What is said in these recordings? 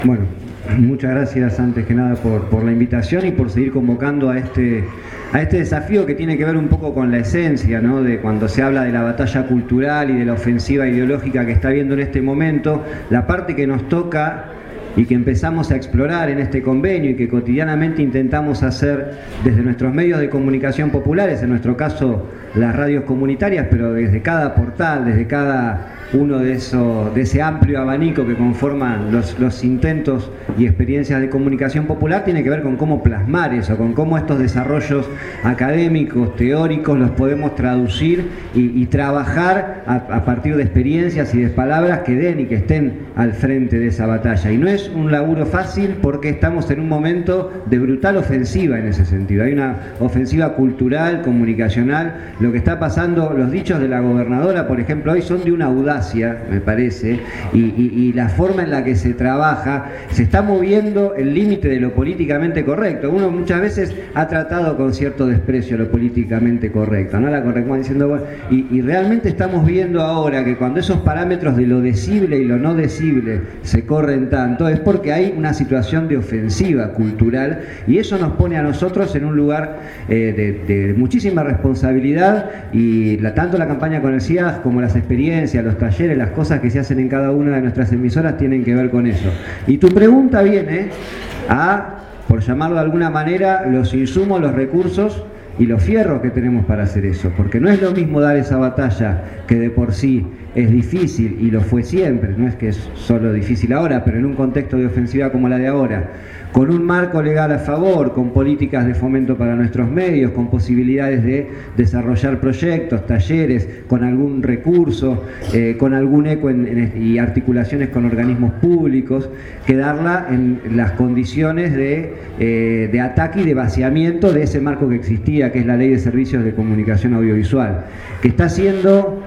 Bueno, muchas gracias antes que nada por la invitación y por seguir convocando a este desafío que tiene que ver un poco con la esencia, ¿no? De cuando se habla de la batalla cultural y de la ofensiva ideológica que está habiendo en este momento, la parte que nos toca y que empezamos a explorar en este convenio y que cotidianamente intentamos hacer desde nuestros medios de comunicación populares, en nuestro caso las radios comunitarias, pero desde cada portal, desde cada uno de ese amplio abanico que conforman los intentos y experiencias de comunicación popular, tiene que ver con cómo plasmar eso, con cómo estos desarrollos académicos, teóricos, los podemos traducir y trabajar a partir de experiencias y de palabras que den y que estén al frente de esa batalla. Y no es un laburo fácil porque estamos en un momento de brutal ofensiva en ese sentido. Hay una ofensiva cultural, comunicacional. Lo que está pasando, los dichos de la gobernadora, por ejemplo, hoy son de una audacia, me parece, y la forma en la que se trabaja, se está moviendo el límite de lo políticamente correcto. Uno muchas veces ha tratado con cierto desprecio lo políticamente correcto, ¿no? La corrección diciendo, bueno, y realmente estamos viendo ahora que cuando esos parámetros de lo decible y lo no decible se corren tanto, es porque hay una situación de ofensiva cultural, y eso nos pone a nosotros en un lugar de muchísima responsabilidad, y tanto la campaña con el CIAG como las experiencias, los talleres, las cosas que se hacen en cada una de nuestras emisoras tienen que ver con eso. Y tu pregunta viene a, por llamarlo de alguna manera, los insumos, los recursos y los fierros que tenemos para hacer eso, porque no es lo mismo dar esa batalla, que de por sí es difícil y lo fue siempre, no es que es solo difícil ahora, pero en un contexto de ofensiva como la de ahora, con un marco legal a favor, con políticas de fomento para nuestros medios, con posibilidades de desarrollar proyectos, talleres, con algún recurso, con algún eco y articulaciones con organismos públicos, que darla en las condiciones de ataque y de vaciamiento de ese marco que existía, que es la Ley de Servicios de Comunicación Audiovisual, que está siendo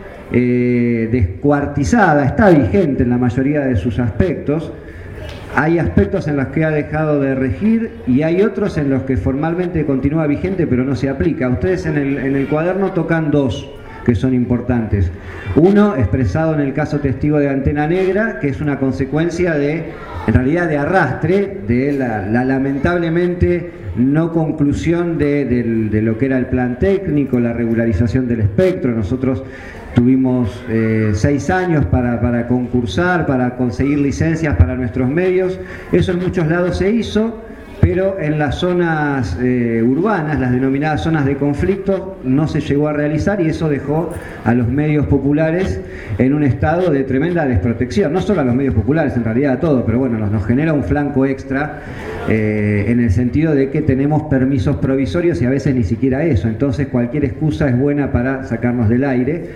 descuartizada, está vigente en la mayoría de sus aspectos. Hay aspectos en los que ha dejado de regir y hay otros en los que formalmente continúa vigente pero no se aplica. Ustedes en el cuaderno tocan dos que son importantes. Uno, expresado en el caso testigo de Antena Negra, que es una consecuencia en realidad de arrastre, de la lamentablemente no conclusión de lo que era el plan técnico, la regularización del espectro. Nosotros tuvimos 6 años para concursar, para conseguir licencias para nuestros medios. Eso en muchos lados se hizo, pero en las zonas urbanas, las denominadas zonas de conflicto, no se llegó a realizar, y eso dejó a los medios populares en un estado de tremenda desprotección. No solo a los medios populares, en realidad a todos, pero bueno, nos genera un flanco extra en el sentido de que tenemos permisos provisorios y a veces ni siquiera eso. Entonces cualquier excusa es buena para sacarnos del aire,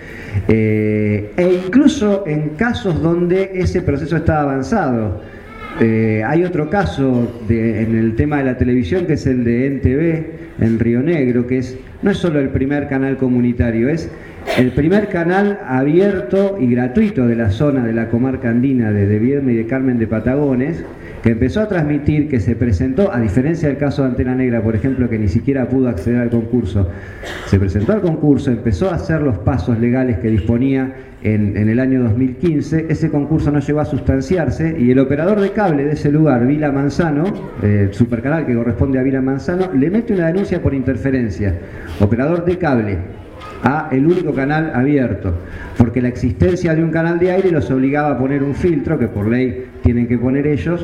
e incluso en casos donde ese proceso está avanzado. Hay otro caso en el tema de la televisión, que es el de NTV en Río Negro, que no es solo el primer canal comunitario, es el primer canal abierto y gratuito de la zona de la comarca andina de Viedma y de Carmen de Patagones, que empezó a transmitir, que se presentó, a diferencia del caso de Antena Negra, por ejemplo, que ni siquiera pudo acceder al concurso. Se presentó al concurso, empezó a hacer los pasos legales que disponía en el año 2015, ese concurso no llegó a sustanciarse, y el operador de cable de ese lugar, Vila Manzano, el supercanal que corresponde a Vila Manzano, le mete una denuncia por interferencia, operador de cable, a el único canal abierto, porque la existencia de un canal de aire los obligaba a poner un filtro, que por ley tienen que poner ellos,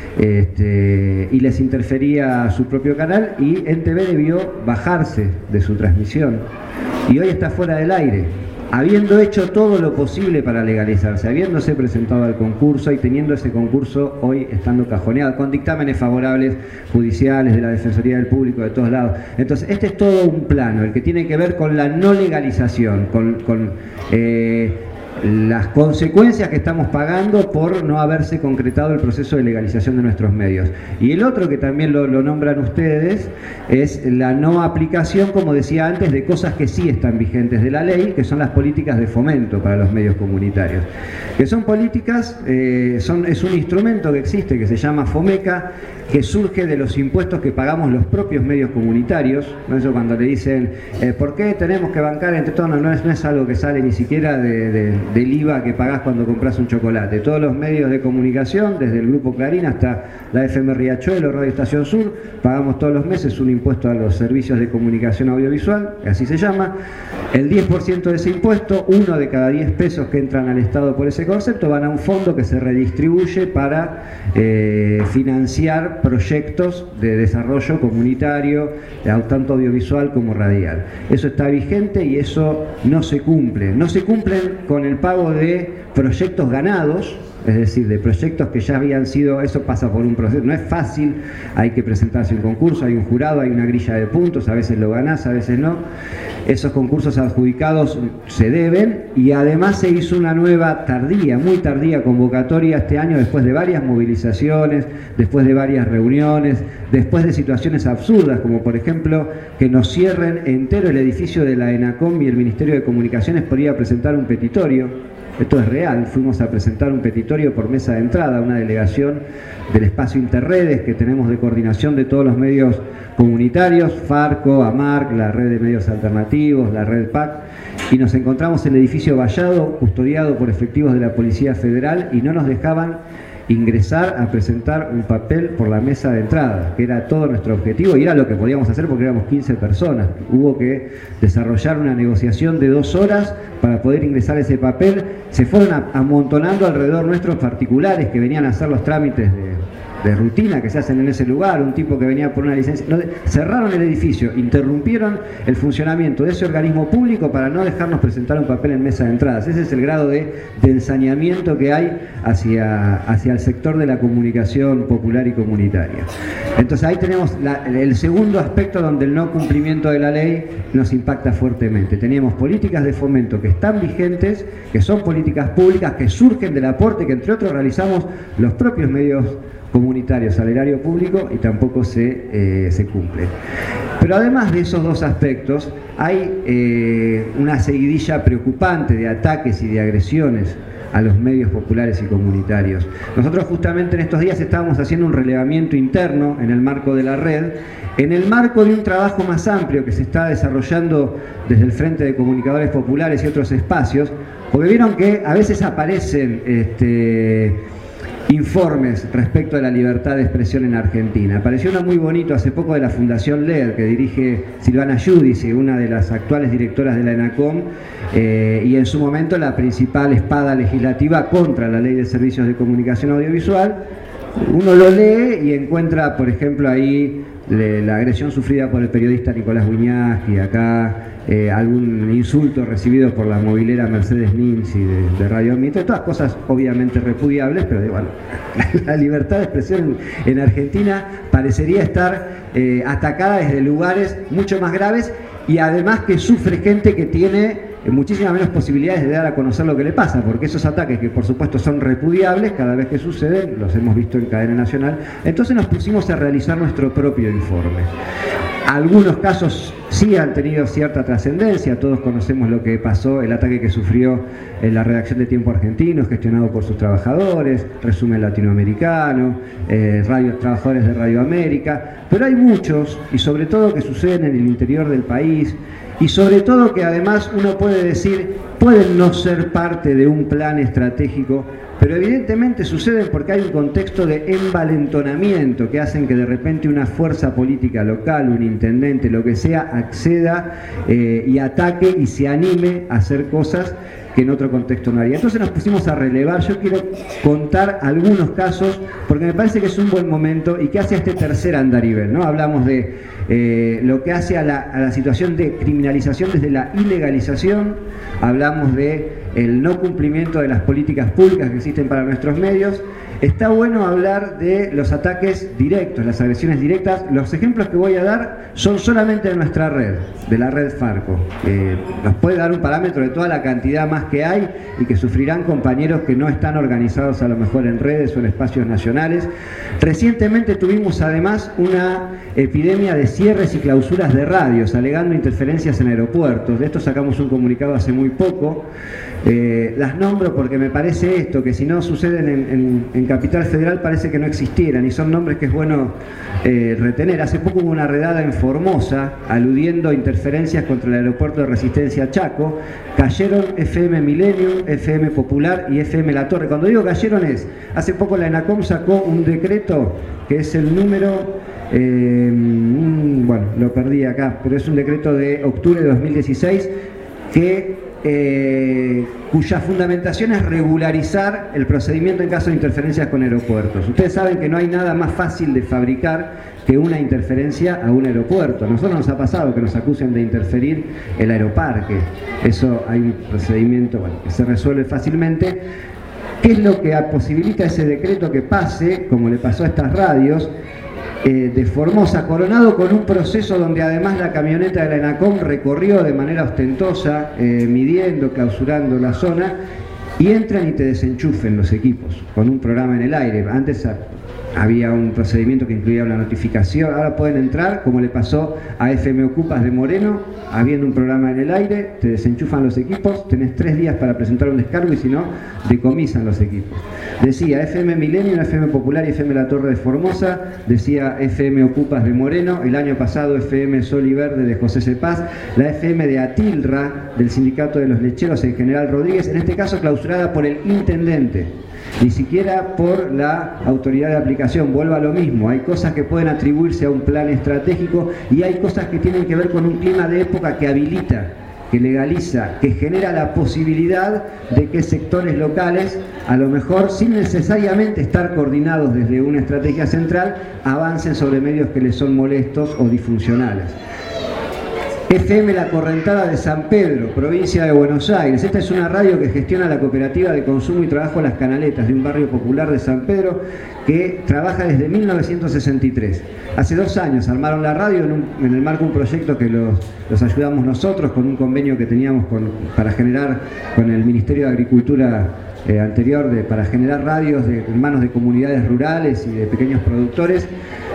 y les interfería su propio canal, y NTV debió bajarse de su transmisión, y hoy está fuera del aire, habiendo hecho todo lo posible para legalizarse, habiéndose presentado al concurso y teniendo ese concurso hoy estando cajoneado, con dictámenes favorables judiciales, de la Defensoría del Público, de todos lados. Entonces, este es todo un plano, el que tiene que ver con la no legalización, con las consecuencias que estamos pagando por no haberse concretado el proceso de legalización de nuestros medios. Y el otro, que también lo nombran ustedes, es la no aplicación, como decía antes, de cosas que sí están vigentes de la ley, que son las políticas de fomento para los medios comunitarios. Que son políticas, es un instrumento que existe, que se llama FOMECA, que surge de los impuestos que pagamos los propios medios comunitarios. ¿No? Eso cuando le dicen, ¿por qué tenemos que bancar entre todos? No es algo que sale ni siquiera del IVA que pagás cuando compras un chocolate. Todos los medios de comunicación, desde el Grupo Clarín hasta la FM Riachuelo, Radio Estación Sur, pagamos todos los meses un impuesto a los servicios de comunicación audiovisual, así se llama. El 10% de ese impuesto, 1 de cada 10 pesos que entran al Estado por ese concepto, van a un fondo que se redistribuye para financiar proyectos de desarrollo comunitario, tanto audiovisual como radial. Eso está vigente y eso no se cumple. No se cumplen con el pago de proyectos ganados, es decir, de proyectos que ya habían sido, eso pasa por un proceso, no es fácil, hay que presentarse un concurso, hay un jurado, hay una grilla de puntos, a veces lo ganás, a veces no. Esos concursos adjudicados se deben y además se hizo una nueva tardía, muy tardía convocatoria este año después de varias movilizaciones, después de varias reuniones, después de situaciones absurdas como por ejemplo que nos cierren entero el edificio de la ENACOM y el Ministerio de Comunicaciones por ir a presentar un petitorio. Esto es real, fuimos a presentar un petitorio por mesa de entrada, una delegación del espacio Interredes que tenemos de coordinación de todos los medios comunitarios, Farco, AMARC, la red de medios alternativos, la red PAC, y nos encontramos en el edificio vallado, custodiado por efectivos de la Policía Federal, y no nos dejaban ingresar a presentar un papel por la mesa de entrada, que era todo nuestro objetivo y era lo que podíamos hacer porque éramos 15 personas. Hubo que desarrollar una negociación de 2 horas para poder ingresar ese papel. Se fueron amontonando alrededor nuestros particulares que venían a hacer los trámites de rutina que se hacen en ese lugar, un tipo que venía por una licencia. Cerraron el edificio, interrumpieron el funcionamiento de ese organismo público para no dejarnos presentar un papel en mesa de entradas. Ese es el grado de ensañamiento que hay hacia el sector de la comunicación popular y comunitaria. Entonces ahí tenemos el segundo aspecto donde el no cumplimiento de la ley nos impacta fuertemente. Teníamos políticas de fomento que están vigentes, que son políticas públicas, que surgen del aporte que entre otros realizamos los propios medios comunitarios al erario público y tampoco se cumple. Pero además de esos dos aspectos, hay una seguidilla preocupante de ataques y de agresiones a los medios populares y comunitarios. Nosotros justamente en estos días estábamos haciendo un relevamiento interno en el marco de la red, en el marco de un trabajo más amplio que se está desarrollando desde el Frente de Comunicadores Populares y otros espacios, porque vieron que a veces aparecen informes respecto a la libertad de expresión en Argentina. Apareció uno muy bonito hace poco de la Fundación LED, que dirige Silvana Giudice, una de las actuales directoras de la ENACOM, y en su momento la principal espada legislativa contra la Ley de Servicios de Comunicación Audiovisual. Uno lo lee y encuentra, por ejemplo, ahí la agresión sufrida por el periodista Nicolás Wiñaski, acá algún insulto recibido por la movilera Mercedes Ninzi de Radio Mitre, todas cosas obviamente repudiables, pero bueno, la libertad de expresión en Argentina parecería estar atacada desde lugares mucho más graves y además que sufre gente que tiene muchísimas menos posibilidades de dar a conocer lo que le pasa, porque esos ataques que por supuesto son repudiables cada vez que suceden, los hemos visto en cadena nacional. Entonces nos pusimos a realizar nuestro propio informe. Algunos casos sí han tenido cierta trascendencia, todos conocemos lo que pasó, el ataque que sufrió en la redacción de Tiempo Argentino, gestionado por sus trabajadores, Resumen Latinoamericano, trabajadores de Radio América, pero hay muchos, y sobre todo que suceden en el interior del país, y sobre todo que además uno puede decir, pueden no ser parte de un plan estratégico, pero evidentemente suceden porque hay un contexto de envalentonamiento que hacen que de repente una fuerza política local, un intendente, lo que sea, acceda y ataque y se anime a hacer cosas que en otro contexto no haría. Entonces nos pusimos a relevar. Yo quiero contar algunos casos porque me parece que es un buen momento y que hace a este tercer andarivel, ¿no? Hablamos de lo que hace a la situación de criminalización desde la ilegalización, hablamos de el no cumplimiento de las políticas públicas que existen para nuestros medios. Está bueno hablar de los ataques directos, las agresiones directas. Los ejemplos que voy a dar son solamente de nuestra red, de la red Farco. Nos puede dar un parámetro de toda la cantidad más que hay y que sufrirán compañeros que no están organizados a lo mejor en redes o en espacios nacionales. Recientemente tuvimos además una epidemia de cierres y clausuras de radios, alegando interferencias en aeropuertos. De esto sacamos un comunicado hace muy poco. Las nombro porque me parece esto, que si no suceden en Capital Federal parece que no existieran, y son nombres que es bueno retener. Hace poco hubo una redada en Formosa, aludiendo a interferencias contra el aeropuerto de Resistencia Chaco. Cayeron FM Millennium, FM Popular y FM La Torre. Cuando digo cayeron hace poco la ENACOM sacó un decreto que es el número, bueno, lo perdí acá, pero es un decreto de octubre de 2016 cuya fundamentación es regularizar el procedimiento en caso de interferencias con aeropuertos. Ustedes saben que no hay nada más fácil de fabricar que una interferencia a un aeropuerto. A nosotros nos ha pasado que nos acusen de interferir el aeroparque. Eso hay un procedimiento, bueno, que se resuelve fácilmente. ¿Qué es lo que posibilita ese decreto que pase, como le pasó a estas radios, de Formosa, coronado con un proceso donde además la camioneta de la ENACOM recorrió de manera ostentosa, midiendo, clausurando la zona, y entran y te desenchufen los equipos con un programa en el aire? Antes había un procedimiento que incluía una notificación, ahora pueden entrar, como le pasó a FM Ocupas de Moreno, habiendo un programa en el aire, te desenchufan los equipos, tenés 3 días para presentar un descargo y si no, decomisan los equipos. Decía FM Milenio, FM Popular y FM La Torre de Formosa, decía FM Ocupas de Moreno, el año pasado FM Sol y Verde de José Cepaz, la FM de Atilra, del Sindicato de los Lecheros en General Rodríguez, en este caso clausurada por el intendente, ni siquiera por la autoridad de aplicación. Vuelvo a lo mismo, hay cosas que pueden atribuirse a un plan estratégico y hay cosas que tienen que ver con un clima de época que habilita, que legaliza, que genera la posibilidad de que sectores locales, a lo mejor sin necesariamente estar coordinados desde una estrategia central, avancen sobre medios que les son molestos o disfuncionales. FM La Correntada de San Pedro, provincia de Buenos Aires. Esta es una radio que gestiona la Cooperativa de Consumo y Trabajo Las Canaletas, de un barrio popular de San Pedro, que trabaja desde 1963. Hace 2 años armaron la radio en el marco de un proyecto que los ayudamos nosotros, con un convenio que teníamos para generar con el Ministerio de Agricultura anterior, para generar radios en manos de comunidades rurales y de pequeños productores.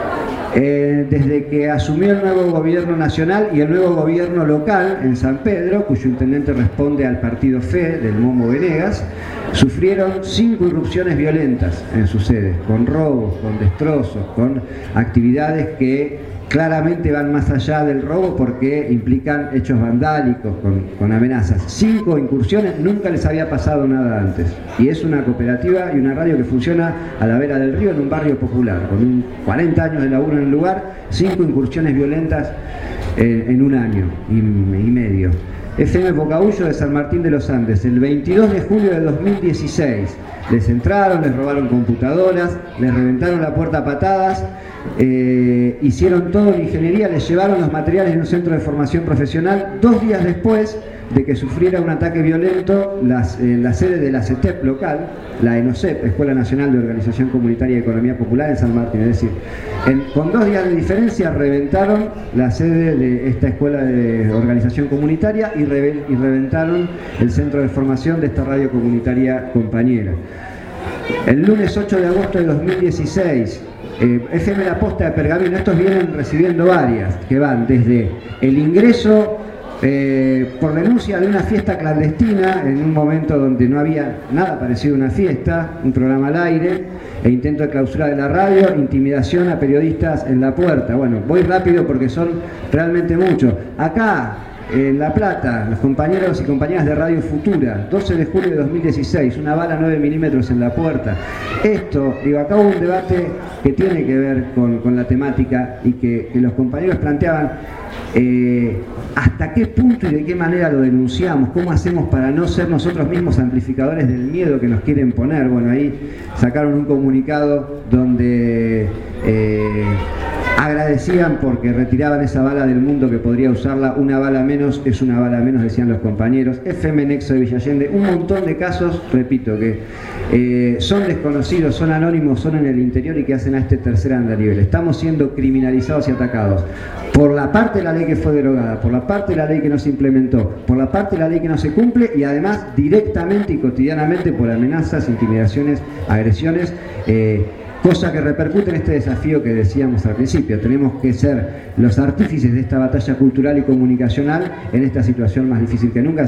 Desde que asumió el nuevo gobierno nacional y el nuevo gobierno local en San Pedro, cuyo intendente responde al partido FE del Momo Venegas, sufrieron 5 irrupciones violentas en sus sedes, con robos, con destrozos, con actividades que claramente van más allá del robo porque implican hechos vandálicos, con amenazas. 5 incursiones, nunca les había pasado nada antes. Y es una cooperativa y una radio que funciona a la vera del río en un barrio popular, con 40 años de laburo en el lugar, 5 incursiones violentas en 1 año y medio. FM Bocaullo de San Martín de los Andes, el 22 de julio de 2016. Les entraron, les robaron computadoras, les reventaron la puerta a patadas, hicieron todo en ingeniería, les llevaron los materiales de un centro de formación profesional. 2 días después de que sufriera un ataque violento la sede de la CETEP local, la ENOCEP, Escuela Nacional de Organización Comunitaria y Economía Popular en San Martín. Es decir, con 2 días de diferencia reventaron la sede de esta Escuela de Organización Comunitaria y reventaron el centro de formación de esta radio comunitaria compañera. El lunes 8 de agosto de 2016, FM La Posta de Pergamino, estos vienen recibiendo varias, que van desde el ingreso por denuncia de una fiesta clandestina, en un momento donde no había nada parecido a una fiesta, un programa al aire, e intento de clausura de la radio, intimidación a periodistas en la puerta. Bueno, voy rápido porque son realmente muchos. Acá, en La Plata, los compañeros y compañeras de Radio Futura, 12 de julio de 2016, una bala 9 milímetros en la puerta. Esto, acá hubo un debate que tiene que ver con la temática y que los compañeros planteaban hasta qué punto y de qué manera lo denunciamos, cómo hacemos para no ser nosotros mismos amplificadores del miedo que nos quieren poner. Bueno, ahí sacaron un comunicado donde agradecían porque retiraban esa bala del mundo que podría usarla. Una bala menos es una bala menos, decían los compañeros. FM Nexo de Villa Allende, un montón de casos, repito, que son desconocidos, son anónimos, son en el interior y que hacen a este tercer andarivel. Estamos siendo criminalizados y atacados por la parte de la ley que fue derogada, por la parte de la ley que no se implementó, por la parte de la ley que no se cumple y además directamente y cotidianamente por amenazas, intimidaciones, agresiones, cosa que repercute en este desafío que decíamos al principio. Tenemos que ser los artífices de esta batalla cultural y comunicacional en esta situación más difícil que nunca.